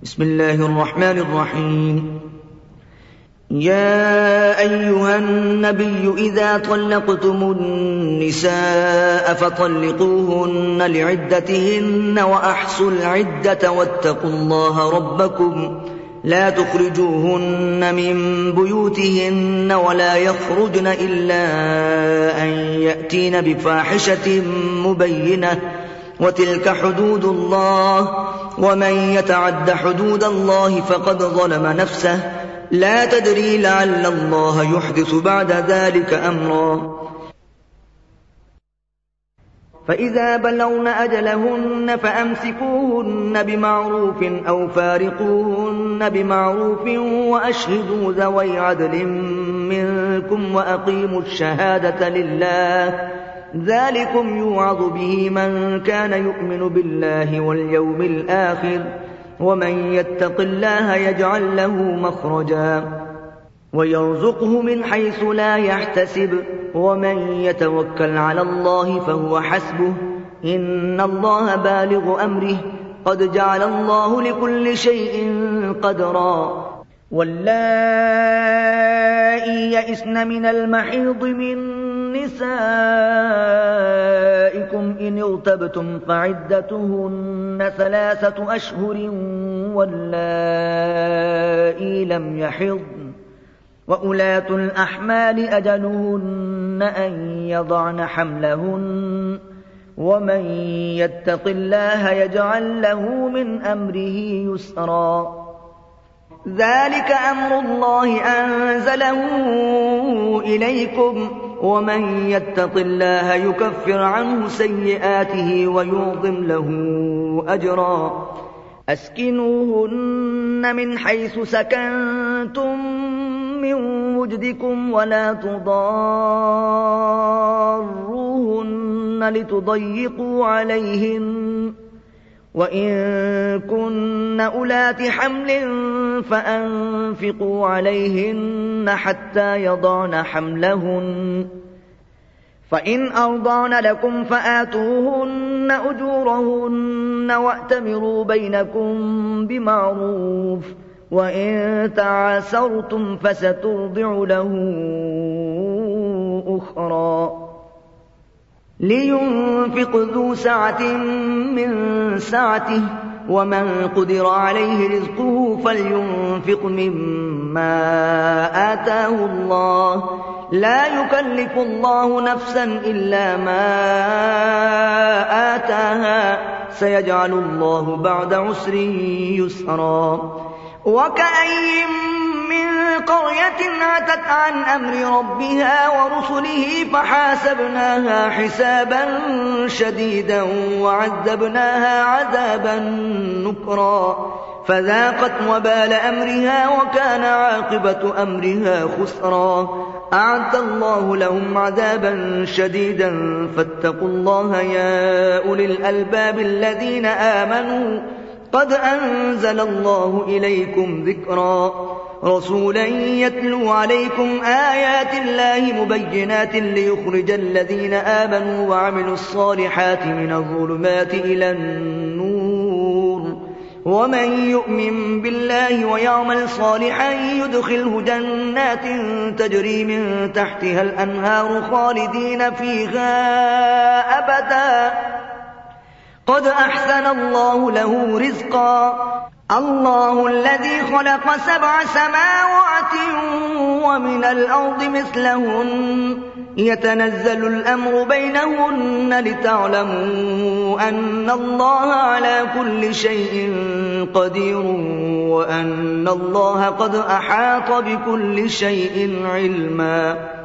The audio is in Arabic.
بسم الله الرحمن الرحيم. يا أيها النبي إذا طلقتم النساء فطلقوهن لعدتهن وأحصوا العدة واتقوا الله ربكم لا تخرجوهن من بيوتهن ولا يخرجن إلا أن يأتين بفاحشة مبينة وتلك حدود الله ومن يتعد حدود الله فقد ظلم نفسه لا تدري لعل الله يحدث بعد ذلك أمرا. فإذا بلغن أجلهن فأمسكوهن بمعروف أو فارقوهن بمعروف وأشهدوا ذوي عدل منكم وأقيموا الشهادة لله ذلكم يوعظ به من كان يؤمن بالله واليوم الآخر ومن يتق الله يجعل له مخرجا ويرزقه من حيث لا يحتسب ومن يتوكل على الله فهو حسبه إن الله بالغ أمره قد جعل الله لكل شيء قدرا. واللائي يئسن من المحيض من نسائكم إن ارتبتم فعدتهن 3 أشهر واللائي لم يحضن وأولاة الأحمال أجلهن أن يضعن حملهن ومن يتق الله يجعل له من أمره يسرا. ذلك أمر الله أنزله إليكم ومن يتق الله يكفر عنه سيئاته ويعظم له أجرا. أسكنوهن من حيث سكنتم من وجدكم ولا تضاروهن لتضيقوا عليهن وإن كن أولات حمل فأنفقوا عليهن حتى يضعن حملهن فإن أرضعن لكم فآتوهن أجورهن وأتمروا بينكم بمعروف وإن تعاسرتم فسترضع له أخرى. لينفق ذو سعة من سعته ومن قدر عليه رزقه فلينفق مما آتاه الله لا يكلف الله نفسا إلا ما آتاها سيجعل الله بعد عسر يسرا. وكأي من قرية عتت عن أمر ربها ورسله فحاسبناها حسابا شديدا وعذبناها عذابا نكرا فذاقت وبال أمرها وكان عاقبة أمرها خسرا. أعد الله لهم عذابا شديدا فاتقوا الله يا أولي الألباب الذين آمنوا قد أنزل الله إليكم ذكرا. رسولا يتلو عليكم آيات الله مبينات ليخرج الذين آمنوا وعملوا الصالحات من الظلمات إلى النور ومن يؤمن بالله ويعمل صالحا يدخله جنات تجري من تحتها الأنهار خالدين فيها أبدا قد أحسن الله له رزقا. الله الذي خلق 7 سماوات ومن الأرض مثلهن يتنزل الأمر بينهن لتعلموا أن الله على كل شيء قدير وأن الله قد أحاط بكل شيء علما.